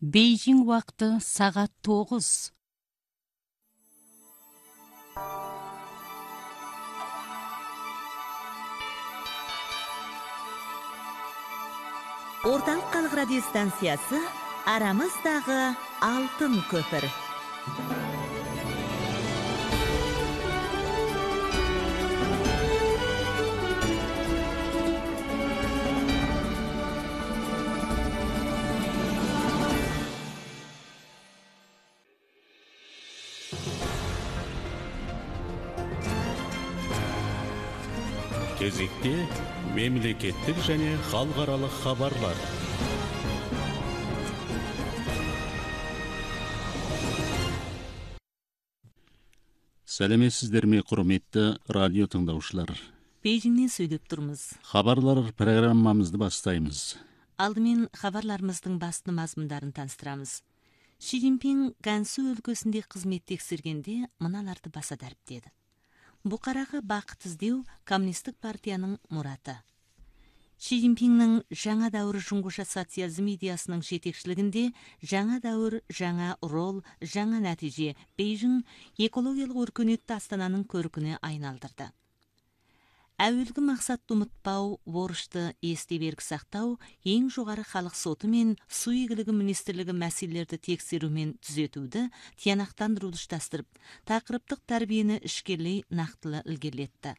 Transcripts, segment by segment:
Бейжің уақыты сағат 9. Орталық халық радиостанциясы арамыздағы алтын көпір. Кезекте мемлекеттік және халықаралық хабарлар. Сәлеметсіздер ме, құрметті радио тыңдаушылар. Бейжіңнен сөйлеп тұрмыз. Хабарлар программамызды бастаймыз. Алдымен хабарларымыздың басты мазмұндарын таныстырамыз. Ши Цзиньпин Гансу өлкөсінде қызмет тексергенде мыналарды баса дәріптеді. Бұқараға бақыт іздеу коммунистік партияның мұраты. Ши Цзиньпиннің жаңа дәуір жуңғыша социализм идеясының жетекшілігінде жаңа дәуір, жаңа рол, жаңа нәтиже Бейжің экологиялық өркениетті астананың көркіне айналдырды. Әуелгі мақсатты ұмытпау, борышты есте берік сақтау, ең жоғары халық соты мен су игілігі министрлігі мәселелерді тексеру мен түзетуді тиянақтандыруды ұштастырып, тақырыптық тәрбиені ішкерлей нақтылы ілгерілетті.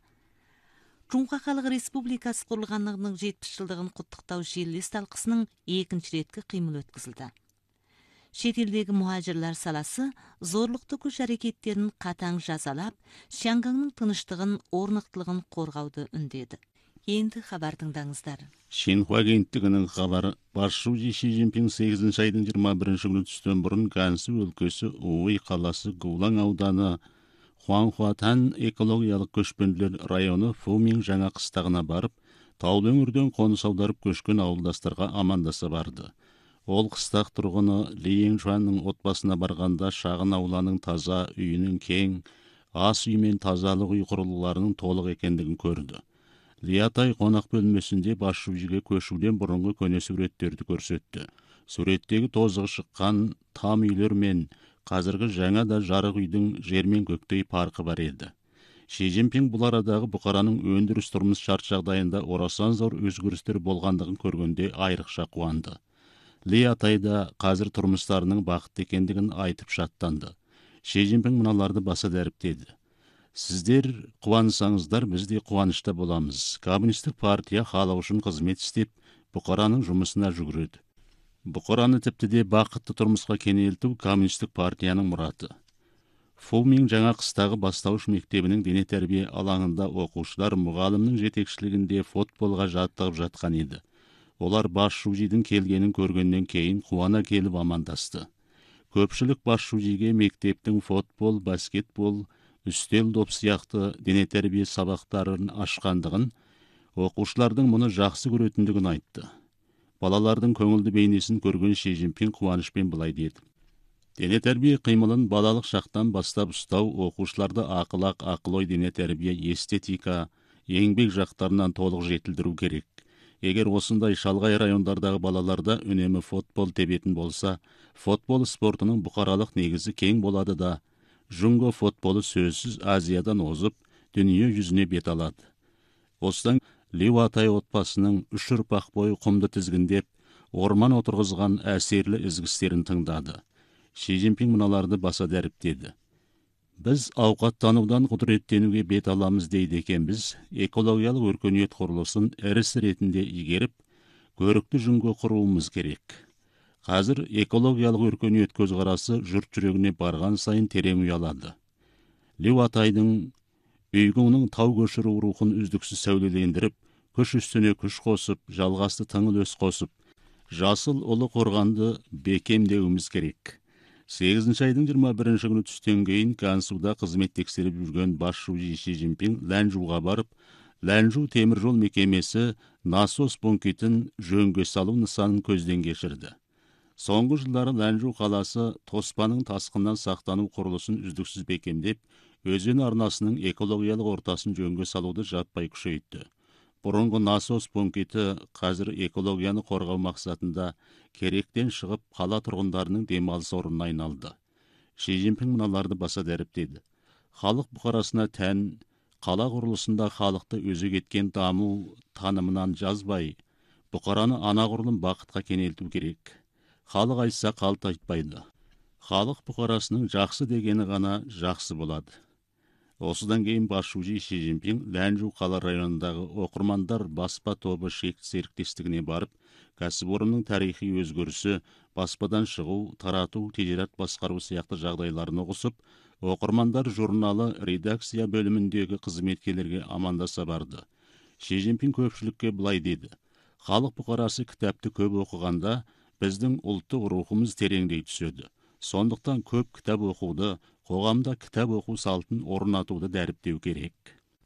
Жоңға халық республикасы құрылғанлығының 70 жылдығын құттықтау жерлес талқысының екінші реткі қимыл өткізілді. Шетелдегі мұхажирлар саласы зорлықты күш әрекеттерін қатаң жазалап, Шанганның тыныштығын, орнықтылығын қорғауды үндеді. Енді хабар тыңдаңыздар. Шинхуа агенттігінің хабары: басшысы Ши Цзиньпин 8 айдың 21 күні түстен бұрын Гансу өлкесі Уй қаласы Гулаң ауданы Хуанхуатан экологиялық көшпенділер районы Фумин жаңа қыстағына барып, таулы өңірден қоныс аударып көшкен ауылдастарға амандаса барды. Ол қыстақ тұрғыны Ли Еңжуанның отбасына барғанда шағын ауланың таза, үйінің кең, ас үй мен тазалық үй құрылғыларының толық екендігін көрді. Ли атай қонақ бөлмесінде басшыға көшуден бұрынғы көне суреттерді көрсетті. Суреттегі тозығы шыққан там үйлер мен қазіргі жаңа да жарық үйдің жер мен көктей парқы бар еді. Ши Цзиньпин бұл арадағы бұқараның өндіріс тұрмыс шарт жағдайында орасан зор өзгерістер болғандығын көргенде айрықша қуанды. Ли атай да қазір тұрмыстарының бақытты екендігін айтып шаттанды. Ши Цзиньпин мыналарды баса дәріптеді: сіздер қуансаңыздар, біз де қуанышта боламыз. Коммунистік партия халық үшін қызмет істеп, бұқараның жұмысына жүгіреді. Бұқараны тіпті де бақытты тұрмысқа кенелту коммунистік партияның мұраты. Фумин жаңа қыстағы бастауыш мектебінің дене тәрбие алаңында оқушылар мұғалімнің жетекшілігінде футболға жаттығып жатқан еді. Олар басшыжидің келгенін көргеннен кейін қуана келіп амандасты. Көпшілік басшыжиге мектептің футбол, баскетбол, үстел доп сияқты дене тәрбие сабақтарын ашқандығын, оқушылардың мұны жақсы көретіндігін айтты. Балалардың көңілді бейнесін көрген Ши Цзиньпин қуанышпен былай деді: дене тәрбие қимылын балалық шақтан бастап ұстау, оқушыларды ақыл-ой дене тәрбие, эстетика, еңбек жақтарынан толық жетілдіру керек. Егер осындай шалғай райондардағы балаларда үнемі футбол тебетін болса, футбол спортының бұқаралық негізі кең болады да, жұңго футболы сөзсіз Азиядан озып, дүние жүзіне бет алады. Осыдан Ли атай отбасының 3 ұрпақ бойы құмды тізгіндеп, орман отырғызған әсерлі ізгістерін тыңдады. Ши Цзиньпин мыналарды баса дәріптеді: біз ауқаттанудан құдіреттенуге бет аламыз дейді екенбіз. Экологиялық өркениет құрылысын іріс ретінде игеріп, көрікті жүнге құруымыз керек. Қазір экологиялық өркениет көзқарасы жұрт жүрегіне барған сайын терең ұялады. Ли атайдың үйгіңнің тау көшіру рухын үздіксіз сәулелендіріп, күш үстіне күш қосып, жалғасты тыңыл өс қосып, жасыл ұлы қорғанды бекемдеуіміз керек. 8 айдың 21 күні түстен кейін Гансуда қызмет тексеріп жүрген басшысы Ши Цзиньпин Ләнжуға барып, Ләнжу темір жол мекемесі насос пунктін жөнге салу нысанын көзден кешірді. Соңғы жылдары Ләнжу қаласы тоспаның тасқыннан сақтану құрылысын үздіксіз бекемдеп, өзен арнасының экологиялық ортасын жөнге салуды жаппай күшейтті. Бұрынғы насос пункті қазір экологияны қорғау мақсатында керектен шығып, қала тұрғындарының демалыс орнына айналды. Ши Цзиньпин мыналарды баса дәріптеді. Халық бұқарасына тән қала құрылысында халықты өзек еткен даму танымынан жазбай, бұқараны анағұрлым бақытқа кенелту керек. Халық айтса қалт айтпайды. Халық бұқарасының жақсы дегені ғана жақсы болады. Осыдан кейін басшысы Ши Цзиньпин Ләнжу қала районындағы оқырмандар баспа тобы серіктестігіне барып, кәсіпорынның тарихи өзгерісі, баспадан шығу, тарату, тежарат басқару сияқты жағдайларын ұғысып, оқырмандар журналы редакция бөліміндегі қызметкерлерге амандаса барды. Ши Цзиньпин көпшілікке былай деді: халық бұқарасы кітапты көп оқығанда, біздің ұлттық рухымыз тереңдей түседі. Сондықтан көп кітап оқуды, қоғамда кітап оқу салтын орнатуды дәріптеу керек.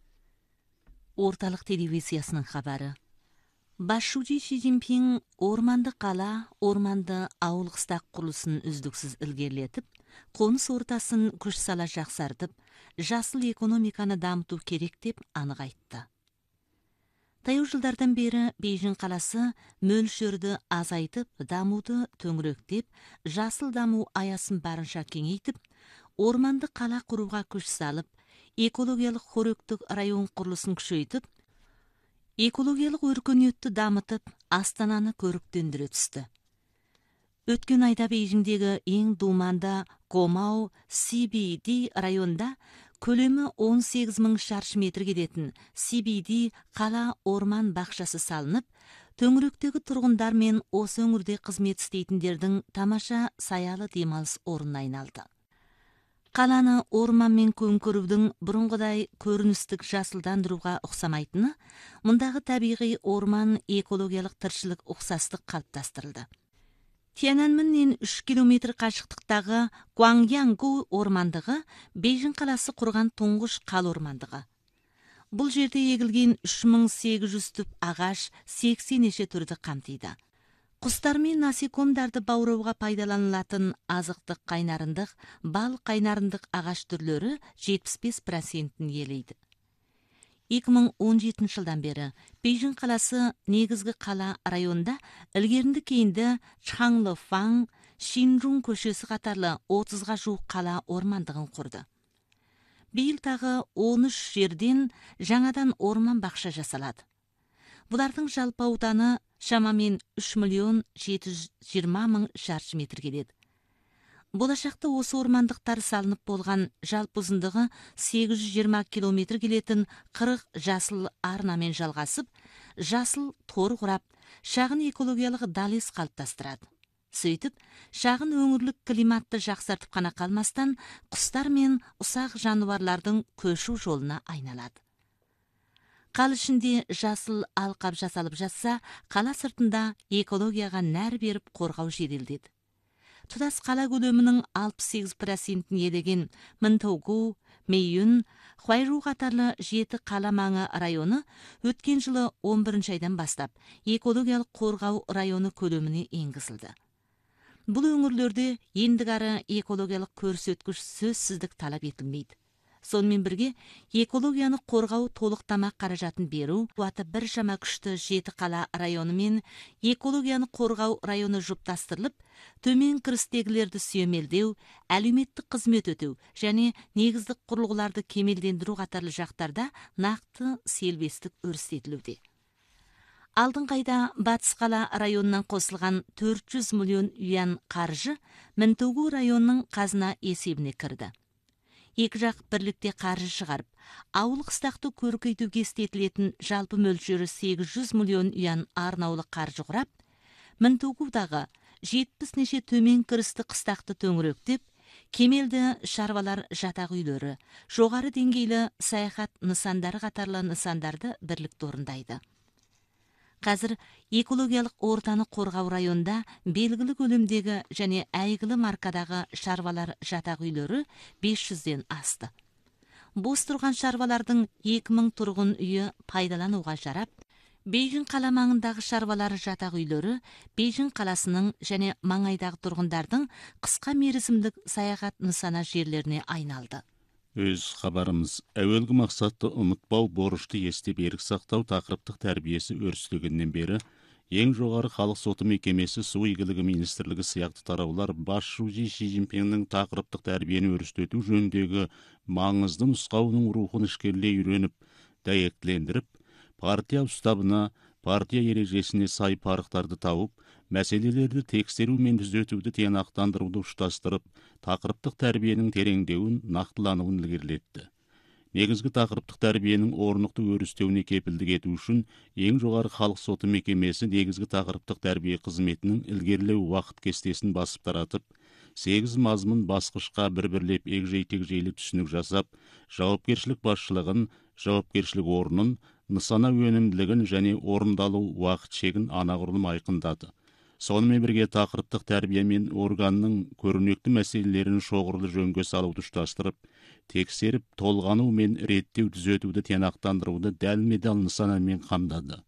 Орталық телевизиясының хабары. Басшысы Ши Цзиньпин орманды қала, орманды ауыл қыстақ құрылысын үздіксіз ілгерілетіп, қоныс ортасын күш сала жақсартып, жасыл экономиканы дамыту керек деп анық айтты. Таяу жылдардан бері Бейжің қаласы мөлшерді азайтып, дамуды төңіректеп, жасыл даму аясын барынша кеңейтіп, орманды қала құруға күш салып, экологиялық қоректік район құрылысын күшейтіп, экологиялық өркениетті дамытып, Астананы көріктендіре түсті. Өткен айда Бейжіңдегі ең думанда Гомау CBD районда көлемі 18.000 шаршы метр келетін CBD қала орман бақшасы салынып, төңіректегі тұрғындар мен осы өңірде қызмет істейтіндердің тамаша саялы демалыс орнына айналды. Қаланы орманмен көмкерудің бұрынғыдай көріністік жасылдандыруға ұқсамайтыны, мұндағы табиғи орман экологиялық тіршілік ұқсастық қалыптастырылды. Тяньаньмэннен 3 километр қашықтықтағы Гуанgyangу ормандығы Бейжің қаласы құрған тұңғыш қал ормандығы. Бұл жерде егілген 3800 түп ағаш 80 неше түрді қамтиды. Құстар мен насекомдарды баурауға пайдаланылатын азықтық қайнарындық, бал қайнарындық ағаш түрлері 75%-ін иелейді. 2017 жылдан бері Бейжің қаласы негізгі қала районда ілгерінді кейінді Чханлыфан, Шинжун көшесі қатарлы 30-ға жуық қала ормандығын құрды. Биыл тағы 13 жерден жаңадан орман бақша жасалады. Бұлардың жалпы ауданы шамамен 3.720.000 шаршы метр келеді. Болашақта осы ормандықтар салынып болған жалпы ұзындығы 820 километр келетін 40 жасыл арнамен жалғасып, жасыл тор құрап, шағын экологиялық далес қалыптастырады. Сөйтіп, шағын өңірлік климатты жақсартып қана қалмастан, құстар мен ұсақ жануарлардың көшу жолына айналады. Қал ішінде жасыл алқап жасалып жатса, қала сыртында экологияға нәр беріп қорғау жеделдеді. Тұтас қала көлемінің 68%-ін елеген Мэнтоугу, Мэйюн, Хуайжу қатарлы 7 қала маңы районы өткен жылы 11 айдан бастап экологиялық қорғау районы көлеміне енгізілді. Бұл өңірлерде ендігары экологиялық көрсеткіш сөзсіздік талап етілмейді. Сонымен бірге экологияны қорғау толықтама қаражатын беру, қуаты біршама күшті 7 қала районы мен экологияны қорғау районы жұптастырылып, төмен кірістегілерді сүйемелдеу, әлеуметтік қызмет өтеу және негіздік құрылғыларды кемелдендіру қатарлы жақтарда нақты селбестік өрістетілуде. Алдыңғы айда Батыс қала районынан қосылған 400 миллион юан қаржы Мэнтоугу районының қазына есебіне кірді. Екі жақ бірлікте қаржы шығарып, ауыл қыстақты көркейтуге істетілетін жалпы мөлшері 800 миллион юан арнаулы қаржы құрап, Мэнтоугудағы 70 неше төмен кірісті қыстақты төңіректеп, кемелді шаруалар жатақ үйлері, жоғары деңгейлі саяхат нысандары қатарлы нысандарды бірлікте орындайды. Қазір экологиялық ортаны қорғау районда белгілі көлемдегі және әйгілі маркадағы шаруалар жатақ үйлері 500-ден асты. Бос тұрған шаруалардың 2000 тұрғын үйі пайдалануға жарап, Бейжің қала маңындағы шаруалар жатақ үйлері Бейжің қаласының және маңайдағы тұрғындардың қысқа мерзімдік саяхат нысана жерлеріне айналды. Өз хабарымыз әуелгі мақсатты ұмытпау, борышты есте берік сақтау тақырыптық тәрбиесі өрістегеннен бері ең жоғары халық соты мекемесі, су игілігі министрлігі сияқты тараулар басшысы Ши Цзиньпиннің тақырыптық тәрбиені өрістету жөніндегі маңызды нұсқауының рухын ішкерлей үйреніп, дәйектілендіріп, партия ұстабына, партия ережесіне сай парықтарды тауып, мәселелерді тексеру мен түзетуді тиянақтандыруды ұштастырып, тақырыптық тәрбиенің тереңдеуін, нақтылануын ілгерілетті. Негізгі тақырыптық тәрбиенің орнықты өрістеуіне кепілдік ету үшін ең жоғары халық соты мекемесі негізгі тақырыптық тәрбие қызметінің ілгерілеу уақыт кестесін басып таратып, 8 мазмұн басқышқа бір-бірлеп егжей-тегжейлі түсінік жасап, жауапкершілік басшылығын, жауапкершілік орнын, нысана өнімділігін және орындалу уақыт шегін анағұрлым айқындады. Сонымен бірге тақырыптық тәрбие мен органның көрнекті мәселелерін шоғырлы жөнге салуды ұштастырып, тексеріп, толғану мен реттеу түзетуді тиянақтандыруды дәлме-дәл нысанамен қамдады.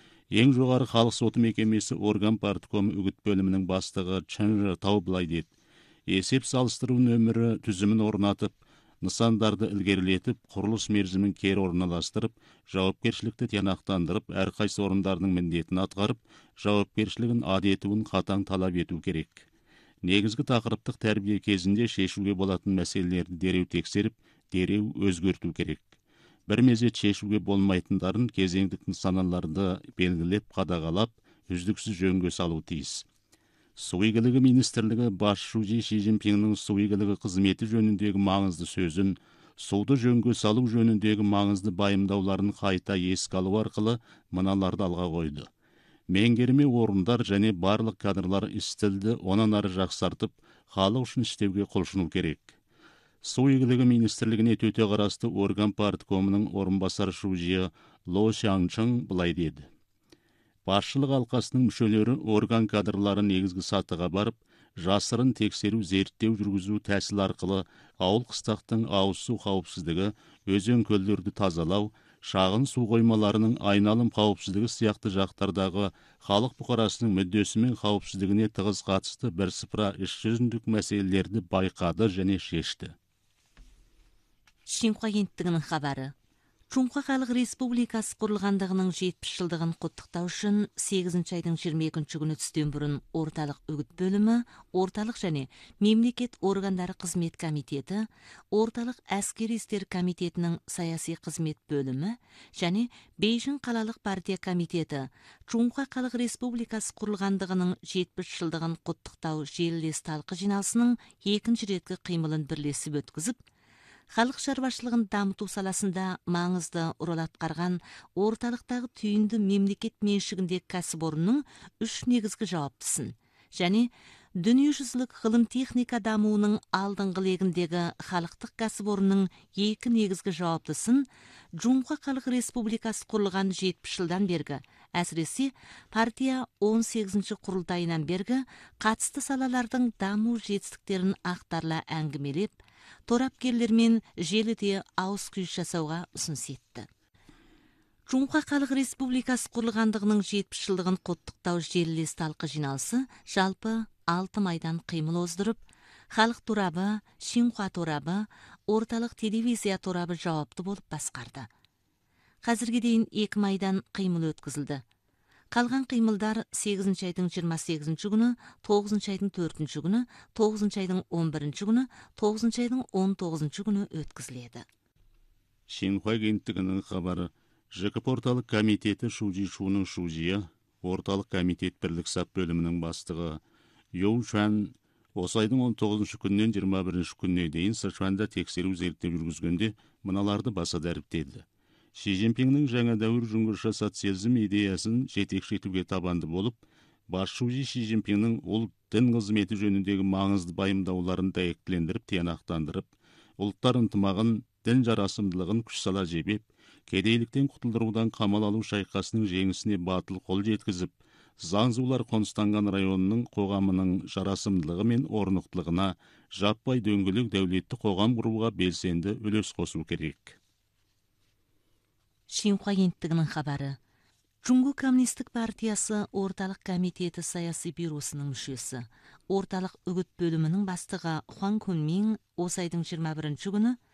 Ең жоғары халық соты мекемесі орган парткомы үгіт бөлімінің бастығы Чын Тау былай деді: есеп салыстыру нөмірі түзімін орнатып, нысандарды ілгерілетіп, құрылыс мерзімін кері орналастырып, жауапкершілікті тиянақтандырып, әрқайсы орындардың міндетін атқарып, жауапкершілігін адетуін қатаң талап ету керек. Негізгі тақырыптық тәрбие кезінде шешуге болатын мәселелерді дереу тексеріп, дереу өзгерту керек. Бір мезет шешуге болмайтындарын кезеңдік нысаналарды белгілеп, қадағалап, үздіксіз жөнге салу тиіс. Су игілігі министрлігі басшысы Ши Цзиньпиннің су игілігі қызметі жөніндегі маңызды сөзін, суды жөнге салу жөніндегі маңызды байымдауларын қайта еске алу арқылы мыналарды алға қойды. Меңгерме орындар және барлық кадрлар істілді онан ары жақсартып, халық үшін істеуге құлшыну керек. Су игілігі министрлігіне төте қарасты орган парткомының орынбасар шужиы Ло Шаңчың былай деді: басшылық алқасының мүшелері орган кадрлары негізгі сатыға барып, жасырын тексеру, зерттеу жүргізу тәсіл арқылы ауыл қыстақтың ауыз су қауіпсіздігі, өзен көлдерді тазалау, шағын су қоймаларының айналым қауіпсіздігі сияқты жақтардағы халық бұқарасының мүддесі мен қауіпсіздігіне тығыз қатысты бірсыпыра іс-жүзіндік мәселелерді байқады және шешті. Шинхуа агенттігінің хабары. Чунхуа Халық Республикасы құрылғандығының 70 жылдығын құттықтау үшін 8 айдың 22 күні түстен бұрын орталық үгіт бөлімі, орталық және мемлекет органдары қызмет комитеті, орталық әскери істер комитетінің саяси қызмет бөлімі және Бейжің қалалық партия комитеті Чунхуа Халық Республикасы құрылғандығының 70 жылдығын құттықтау желілес талқы жиналысының екінші реткі қимылын бірлесіп өткізіп, халық шаруашылығын дамыту саласында маңызды рөл атқарған орталықтағы түйінді мемлекет меншігіндегі кәсіпорынның 3 негізгі жауаптысын және дүниежүзілік ғылым техника дамуының алдыңғы легіндегі халықтық кәсіпорынның 2 негізгі жауаптысын Чунхуа Халық Республикасы құрылған 70 жылдан бергі, әсіресе партия 18-ші құрылтайынан бергі қатысты салалардың даму жетістіктерін ақтарыла әңгімелеп, торапкерлермен желіде ауыз күйіс жасауға ұсыныс етті. Чунхуа Халық Республикасы құрылғандығының 70 жылдығын құттықтау желілес талқы жиналысы жалпы 6 майдан қимыл оздырып, халық торабы, Шинхуа торабы, орталық телевизия торабы жауапты болып басқарды. Қазірге дейін 2 майдан қимыл өткізілді. Қалған қимылдар 8 айдың 28 күні, 9 айдың 4 күні, 9 айдың 11 күні, 9 айдың 19 күні өткізіледі. Шинхуа агенттігінің хабары. ЖКП орталық комитеті Шужишуның шужиы, орталық комитет бірлік сап бөлімінің бастығы Йоу Шуан осы айдың 19 күннен 21 күніне дейін Сычуанда тексеру зерттеу жүргізгенде мыналарды баса дәріптеді. Ши Цзиньпиннің жаңа дәуір жүңгірші социализм идеясын жетекші етуге табанды болып, басшысы Ши Цзиньпиннің ұлт дін қызметі жөніндегі маңызды байымдауларын дәйектілендіріп, тиянақтандырып, ұлттар ынтымағын, дін жарасымдылығын күш сала жебеп, кедейліктен құтылдырудан қамал алу шайқасының жеңісіне батыл қол жеткізіп, заңзулар қоныстанған районының қоғамының жарасымдылығы мен орнықтылығына жаппай дөңгелек дәулетті қоғам құруға белсенді үлес қосу керек. Шинхуа агенттігінің хабары. Чунгу коммунистік партиясы орталық комитеті саяси бюросының мүшесі, орталық үгіт бөлімінің бастығы Хуан Кунмин осы айдың 21 күні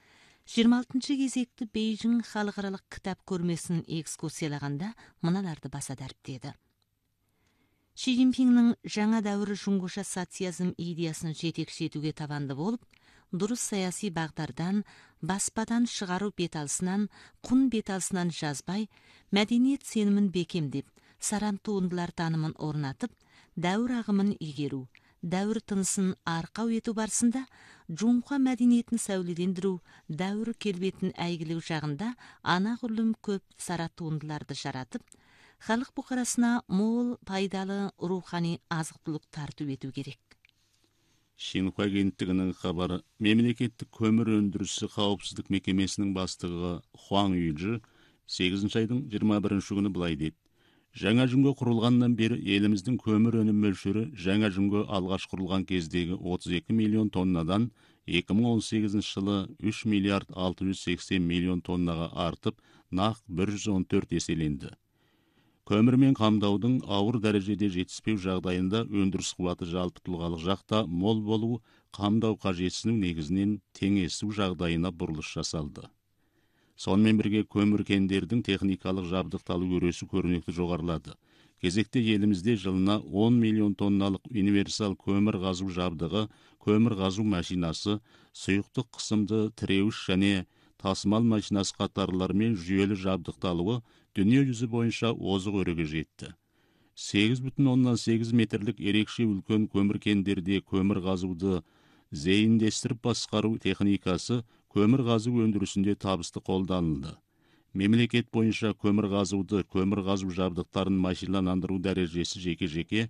26 кезекті Бейжің халықаралық кітап көрмесін экскурсиялаганда мыналарды баса дәріптеді. Ши Цзиньпиннің жаңа дәуірі жуңгуша социализм идеясын жетекші етуге табанды болып, дұрыс саяси бағдардан, баспадан шығару беталысынан, құн беталысынан жазбай, мәдениет сенімін бекемдеп, сарам туындылар танымын орнатып, дәуір ағымын игеру, дәуір тынысын арқау ету барысында, Жуңқа мәдениетін сәулелендіру, дәуір келбетін әйгілеу жағында анағұрлым көп сара туындыларды жаратып, халық бұқарасына мол пайдалы рухани азық-түлік тарту ету керек. Шинхуа агенттігінің хабары, мемлекеттік көмір өндірісі қауіпсіздік мекемесінің бастығы Хуаң Юйжи 8 айдың 21 күні былай деді. Жаңа жүнге құрылғаннан бері еліміздің көмір өнім мөлшері жаңа жүнге алғаш құрылған кездегі 32 миллион тоннадан 2018 жылы 3 миллиард 680 миллион тоннаға артып, нақ 114 еселенді. Көмірмен қамдаудың ауыр дәрежеде жетіспеу жағдайында өндіріс қуаты жалпы тұлғалық жақта мол болу, қамдау қажетсінің негізінен теңесу жағдайына бұрылыс жасалды. Сонымен бірге көмір кендердің техникалық жабдықталу өресі көрнекті жоғарылады. Кезекте елімізде жылына 10 миллион тонналық универсал көмір қазу жабдығы, көмір қазу машинасы, сұйықтық қысымды тіреуіш және тасымал машинасы қатарлармен жүйелі жабдықталуы дүние жүзі бойынша озық өреге жетті. 8,8 метрлік ерекше үлкен көмір кендерде көмір қазуды зейіндестіріп басқару техникасы көмір қазу өндірісінде табысты қолданылды. Мемлекет бойынша көмір қазуды, көмір қазу жабдықтарын машиналандыру дәрежесі жеке-жеке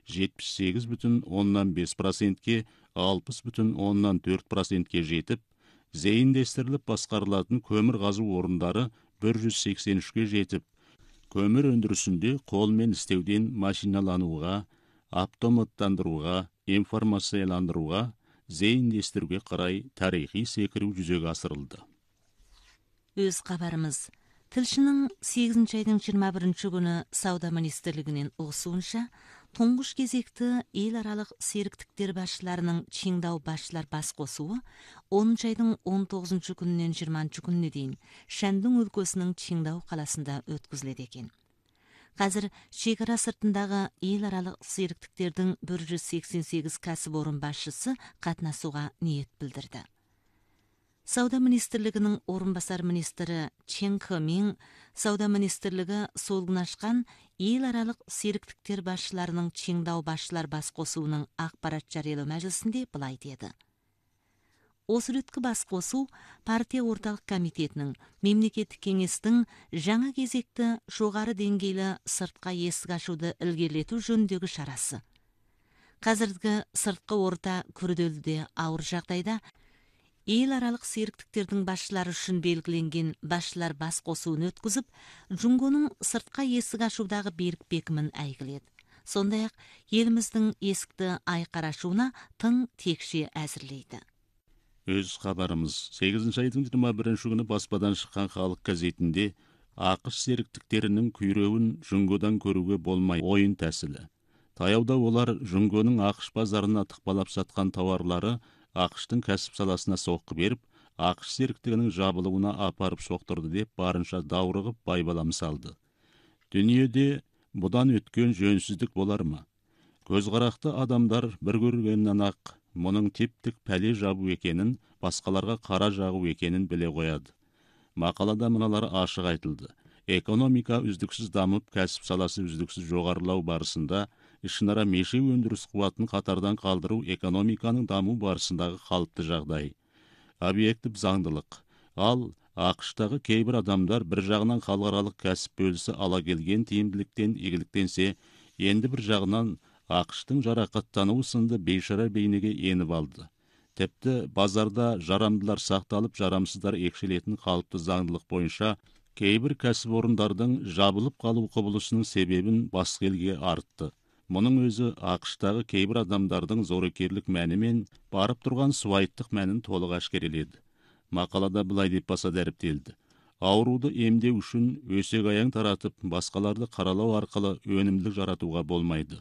78,5%-ке, 60,4%-ке жетіп, зейіндестіріліп басқарылатын көмір қазу орындары 183-ке жетіп, көмір өндірісінде қолмен істеуден машиналануға, автоматтандыруға, информацияландыруға, зейіндестіруге қарай тарихи секіру жүзеге асырылды. Өз хабарымыз. Тілшінің 8 айдың 21 күні Сауда министрлігінен ұғысуынша, тұңғыш кезекті ел аралық серіктіктер басшыларының Чиндау басшылар бас қосуы 10 айдың 19 күнінен 20 күніне дейін Шәндің өлкесінің Чиндау қаласында өткізіледі екен. Қазір шекара сыртындағы ел аралық серіктіктердің 188 кәсіпорын басшысы қатынасуға ниет білдірді. Сауда министрлігінің орынбасар министрі Чен Хэмин Сауда министрлігі солғын ашқан ел аралық серіктіктер басшыларының Чиндау басшылар бас қосуының ақпарат жариялау мәжілісінде былай деді. Осы реткі бас қосу партия орталық комитетінің, мемлекеттік кеңестің жаңа кезекті жоғары деңгейлі сыртқа есік ашуды ілгерілету жөніндегі шарасы. Қазіргі сыртқы орта күрделіде ауыр жағдайда ел аралық серіктіктердің басшылары үшін белгіленген басшылар бас қосуын өткізіп, Жұңгоның сыртқа есік ашудағы берік бекімін әйгіледі. Сондай-ақ еліміздің есікті айқара ашуына тың текше әзірлейді. Өз хабарымыз 8 айдың 21 күні баспадан шыққан халық газетінде ақш серіктіктерінің күйреуін Жұңгодан көруге болмай ойын тәсілі. Таяуда олар Жұңгоның ақш базарына тықпалап сатқан тауарлары ақштың кәсіп саласына соққы беріп, ақш серіктігінің жабылуына апарып соқтырды деп барынша даурығып байбалам салды. Дүниеде бұдан өткен жөнсіздік болар ма? Көзқарақты адамдар бір көргеннен ақ мұның типтік пәле жабу екенін, басқаларға қара жағу екенін біле қояды. Мақалада мыналар ашық айтылды. Экономика үздіксіз дамып, кәсіп саласы үздіксіз жоғарылау барысында, ішінара меше өндіріс қуатын қатардан қалдыру экономиканың даму барысындағы қалыпты жағдай. Объектив заңдылық. Ал ақштағы кейбір адамдар бір жағынан халықаралық кәсіп бөлісі ала келген тиімділіктен игіліктенсе, енді бір жағынан ақштың жарақаттануы сынды бейшара бейнеге еніп алды. Тіпті базарда жарамдылар сақталып, жарамсыздар екшелетін қалыпты заңдылық бойынша кейбір кәсіпорындардың жабылып қалу құбылысының себебін басқа елге артты. Мұның өзі ақштағы кейбір адамдардың зорекерлік мәні мен барып тұрған суайттық мәнін толық әшкереледі. Мақалада былай деп баса дәріптелді. Ауруды емдеу үшін өсек аяң таратып, басқаларды қаралау арқылы өнімділік жаратуға болмайды.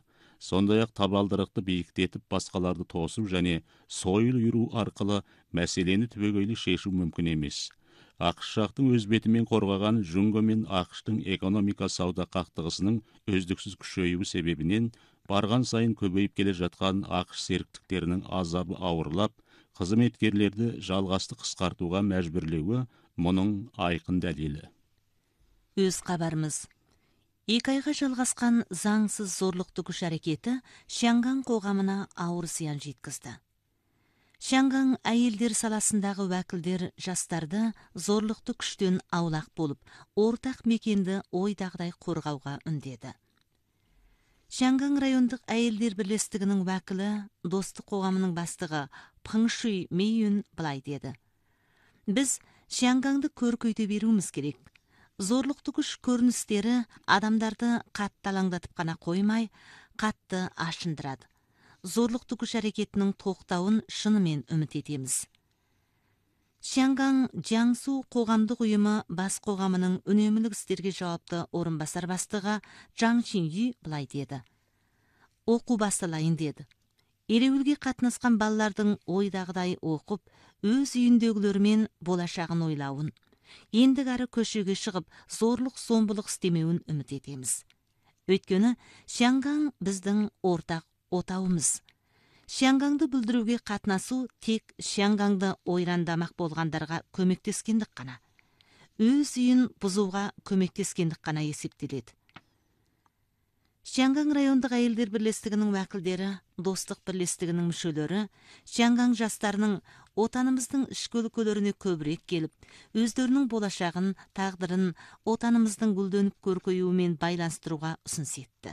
Сондай-ақ табалдырықты биіктетіп басқаларды тосу және сойыл үйіру арқылы мәселені түбегейлі шешу мүмкін емес. ақш жақтың өз бетімен қорғаған Жунго мен ақштың экономика сауда қақтығысының үздіксіз күшеюі себебінен барған сайын көбейіп келе жатқан ақш серіктіктерінің азабы ауырлап, қызметкерлерді жалғасты қысқартуға мәжбүрлеуі мұның айқын дәлелі. Өз хабарымыз. 2 айға жалғасқан заңсыз зорлықты күш әрекеті Шанган қоғамына ауыр зиян жеткізді. Шанган әйелдер саласындағы уәкілдер жастарды зорлықты күштен аулақ болып, ортақ мекенді ойдағыдай қорғауға үндеді. Шанган райондық әйелдер бірлестігінің уәкілі, достық қоғамының бастығы Пыңшуй Мейюн былай деді: Біз Шанганды көркейте беруіміз керек. Зорлықты күш көріністері адамдарды қатты алаңдатып қана қоймай, қатты ашындырады. Зорлықты күш әрекетінің тоқтауын шынымен үміт етеміз. Шанган Жаңсу қоғамдық ұйымы бас қоғамының үнемілік істерге жауапты орынбасар бастығы Жаң Шинйи былай деді: Оқу басталайын деді. Ереуілге қатынасқан балалардың ойдағыдай оқып, өз үйіндегілермен болашағын ойлауын, ендігәрі көшеге шығып, зорлық зомбылық істемеуін үміт етеміз. Өйткені Шанган біздің ортақ отауымыз. Шанганды бүлдіруге қатынасу тек Шанганды ойрандамақ болғандарға көмектескендік қана. Өз үйін бұзуға көмектескендік қана есептеледі. Шанган райондық әйелдер бірлестігінің уәкілдері, достық бірлестігінің мүшелері, Шанган жастарының отанымыздың ішкі өлкелеріне көбірек келіп, өздерінің болашағын, тағдырын отанымыздың гүлденіп көркеюімен байланыстыруға ұсыныс етті.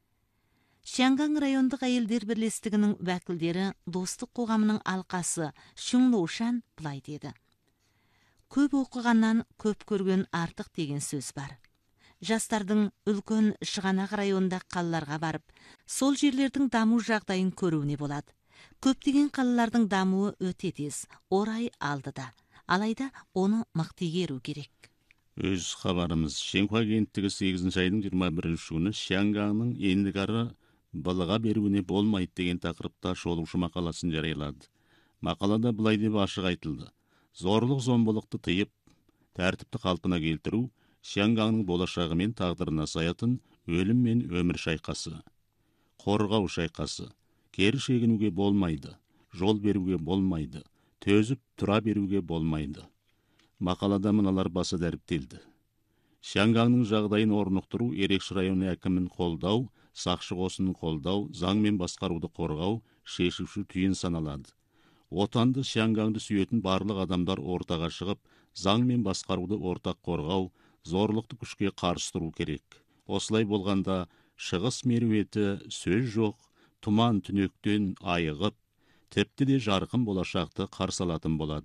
Шанган райондық әйелдер бірлестігінің уәкілдері, достық қоғамының алқасы Шунлоушан былай деді: Көп оқығаннан көп көрген артық деген сөз бар. Жастардың үлкен шығанақ районда қалаларға барып, сол жерлердің даму жағдайын көруіне болады. Көптеген қалалардың дамуы өте тез, орай алдыда. Алайда оны мықты игеру керек. Өз хабарымыз. Шенхуа агенттігі 8 айдың 21 күні Шанганның ендігәрі балаға беруіне болмайды деген тақырыпта шолушы мақаласын жариялады. Мақалада былай деп ашық айтылды: зорлық зомбылықты тыйып, тәртіпті қалпына келтіру Шанганның болашағы мен тағдырына саятын өлім мен өмір шайқасы. Қорғау шайқасы. Кері шегінуге болмайды, жол беруге болмайды, төзіп тұра беруге болмайды. Мақалада мыналар баса дәріптелді. Шанганның жағдайын орнықтыру, ерекше район әкімін қолдау, сақшы қосын қолдау, заң мен басқаруды қорғау шешуші түйін саналады. Отанды, Шанганды сүйетін барлық адамдар ортаға шығып, заң мен басқаруды ортақ қорғау, зорлықты күшке қарсы тұру керек. Осылай болғанда шығыс меруеті сөз жоқ, тұман түнектен айығып, тіпті де жарқын болашақты қарсы алатын болады.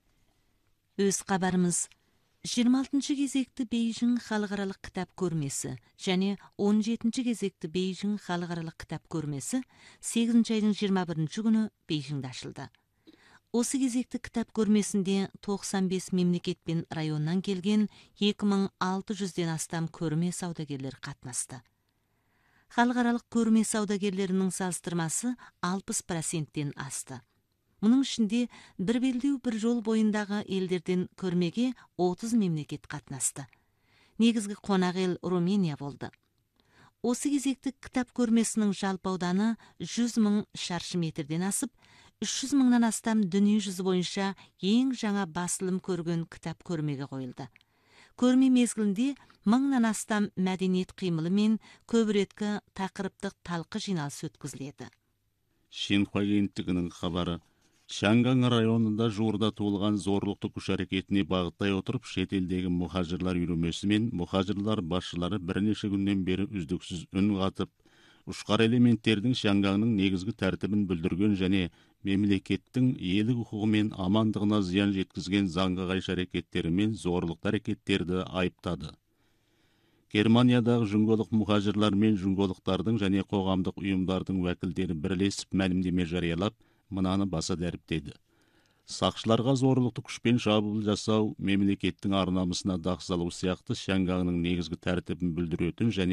Өз хабарымыз. 26 кезекті Бейжің халықаралық кітап көрмесі және 17 кезекті Бейжің халықаралық кітап көрмесі 8 айдың 21 күні Бейжіңде ашылды. Осы кезекті кітап көрмесінде 95 мемлекет пен районнан келген 2600-ден астам көрме саудагерлер қатынасты. Халықаралық көрме саудагерлерінің салыстырмасы 60%-тен асты. Мұның ішінде бір белдеу бір жол бойындағы елдерден көрмеге 30 мемлекет қатынасты. Негізгі қонақ ел Румыния болды. Осы кезекті кітап көрмесінің жалпы ауданы 100 мың шаршы метрден асып, 300 мыңнан астам дүние жүзі бойынша ең жаңа басылым көрген кітап көрмеге қойылды. Көрме мезгілінде 1000-нан астам мәдениет қимылы мен көбіреткі тақырыптық талқы жиналысы өткізіледі. Шенхуа агенттігінің хабары. Шанган районында жуырда туылған зорлықты күш әрекетіне бағыттай отырып, шетелдегі мұхажырлар үйірмесі мен мұхажырлар басшылары бірнеше күннен бері үздіксіз үн қатып, ұшқар элементтердің Шанганның негізгі тәртібін бүлдірген және мемлекеттің елік құқығы мен амандығына зиян жеткізген заңға қайшы әрекеттері мен зорлықты әрекеттерді айыптады. Германиядағы жүнголық мұхажырлар мен жүнголықтардың және қоғамдық ұйымдардың уәкілдері бірлесіп мәлімдеме жариялап, мынаны баса дәріптеді. Сақшыларға зорлықты күшпен шабуыл жасау, мемлекеттің ар-намысына дақ салу сияқты Шанганның негізгі тәртібін бүлдіретін және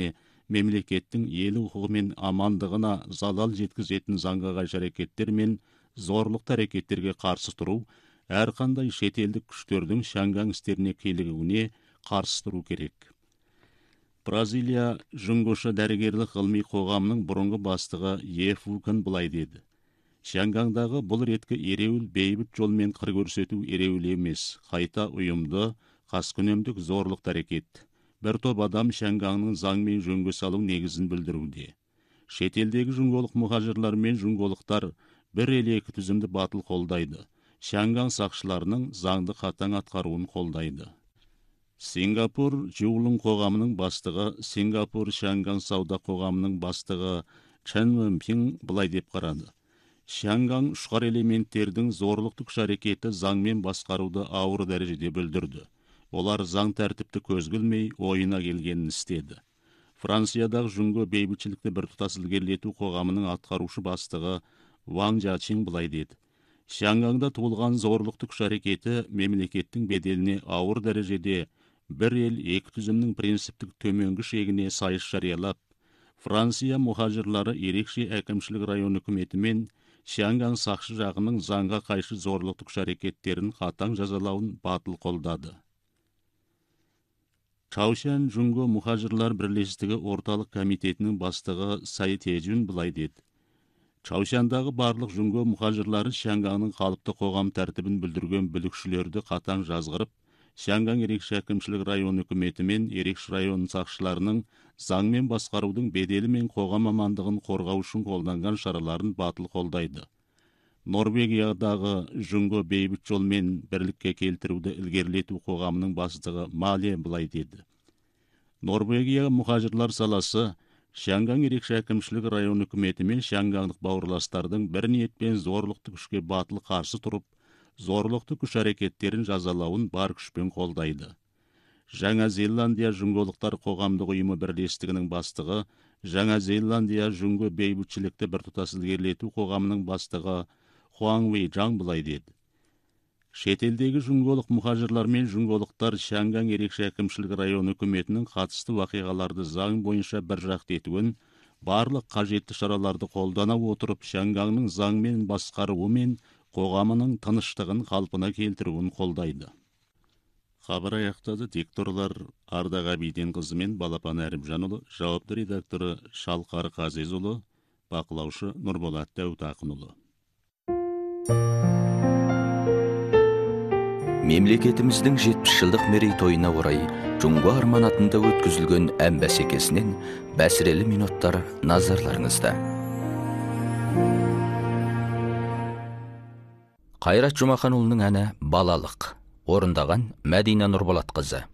мемлекеттің ел құқығы мен амандығына залал жеткізетін заңға қайшы әрекеттер мен зорлықты әрекеттерге қарсы тұру, әрқандай шетелдік күштердің шаңгаң істеріне килігуіне қарсы тұру керек. Бразилия жүңгіші дәрігерлік ғылыми қоғамының бұрынғы бастығы Ефукан былай деді: Шаңгаңдағы бұл реткі ереуіл бейбіт жолмен қыр көрсету ереуіл емес, қайта ұйымды, қаскүнемдік зорлық әрекет. Бір топ адам Шаңгаңның заңмен жөнге салу негізін білдіруде. Шетелдегі жүңголық мұхажырлар мен жүңголықтар бір елі екі түзімді батыл қолдайды. Шаңгаң сақшыларының заңды қатаң атқаруын қолдайды. Сингапур Жуылың қоғамының бастығы, Сингапур Шаңгаң сауда қоғамының бастығы Чен Уэнпин былай деп қарады: Шаңгаң ұшқар элементтердің зорлықты күш әрекеті заңмен басқаруды ауыр дәрежеде бүлдірді. Олар заң тәртіпті көзгілмей ойына келгенін істеді. Франциядағы жүңгі бейбітшілікті біртұтас ілгерілету қоғамының атқарушы бастығы Ван Жачин былай деді: Шаңгаңда туылған зорлықты күш әрекеті мемлекеттің беделіне ауыр дәрежеде бір ел екі түзімнің принциптік төменгі шегіне сайыс жариялап, Франция мұхажырлары ерекше әкімшілік район үкіметі мен Шаңгаң сақшы жағының заңға қайшы зорлықты күш әрекеттерін қатаң жазалауын батыл қолдады. Чаушан жүңгі мұхажырлар бірлестігі орталық комитетінің бастығы Сай Тежун былай деді: Чаушандағы барлық жүңгі мұхажырлары Шаңгаңның қалыпты қоғам тәртібін бүлдірген бүлікшілерді қатаң жазғырып, Шаңгаң ерекше әкімшілік район үкіметі мен ерекше район сақшыларының заңмен басқарудың беделі мен қоғам амандығын қорғау үшін қолданған шараларын батыл қолдайды. Норвегиядағы жүңгі бейбіт жолмен бірлікке келтіруді ілгерілету қоғамының бастығы Мале былай деді: Норвегия мұхажырлар саласы Шаңгаң ерекше әкімшілік район үкіметі мен шаңгаңдық бауырластардың бір ниетпен зорлықты күшке батыл қарсы тұрып, зорлықты күш әрекеттерін жазалауын бар күшпен қолдайды. Жаңа Зеландия жүңголықтар қоғамдық ұйымы бірлестігінің бастығы, Жаңа Зеландия жүңгі бейбітшілікті біртұтас ілгерілету қоғамының бастығы Хуан Уэйжаң былай деді: Шетелдегі жүңголық мұхажырлар мен жүңголықтар Шаңгаң ерекше әкімшілік район үкіметінің қатысты вақиғаларды заң бойынша бір жақты етуін, барлық қажетті шараларды қолдана отырып, Шаңгаңның заңмен басқаруы мен қоғамының тыныштығын қалпына келтіруін қолдайды. Хабар аяқтады. Дикторлар Ардақ Абиденқызы мен Балапан Әріпжанұлы, жауапты редакторы Шалқар Қазезұлы, бақылаушы Нұрболат Дәутақынұлы. Мемлекетіміздің 70 жылдық мерейтойына орай Жүңгі Арман атында өткізілген ән бәсекесінен бәсірелі минуттар назарларыңызда. Қайрат Жұмаханұлының әні «Балалық». Орындаған Мәдина Нұрболатқызы.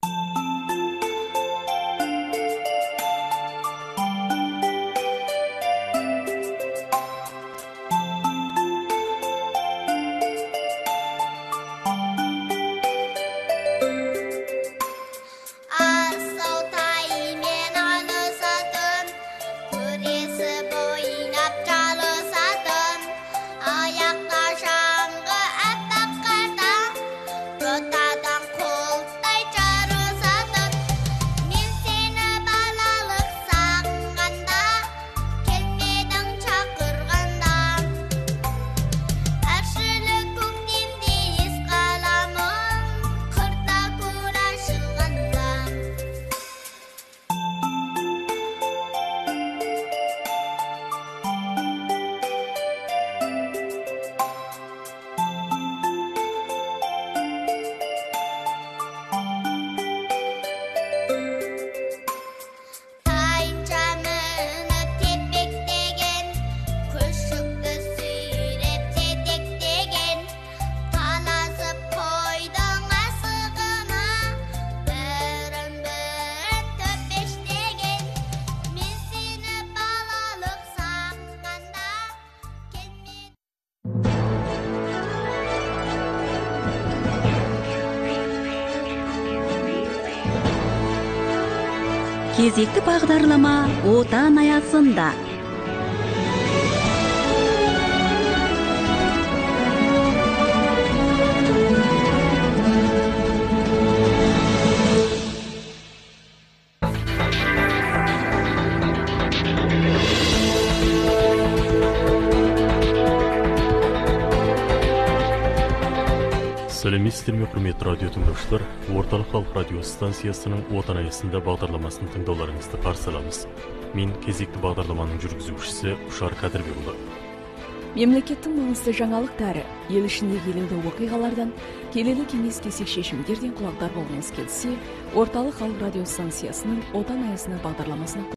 Кезекті бағдарлама отан аясында. Сәлеметсіздер ме, құрметті радио тыңдаушылар. Орталық халық радио станциясының отан аясында бағдарламасын тыңдауларыңызды қарсы аламыз. Мен кезекті бағдарламаның жүргізушісі Ушар Кадырбекұлы. Мемлекеттің маңызды жаңалықтары, ел ішіндегі елеулі оқиғалардан, келелі кеңес кесек шешімдерден құлақтар болғыңыз келсе, Орталық халық радио станциясының отан аясына бағдарламасына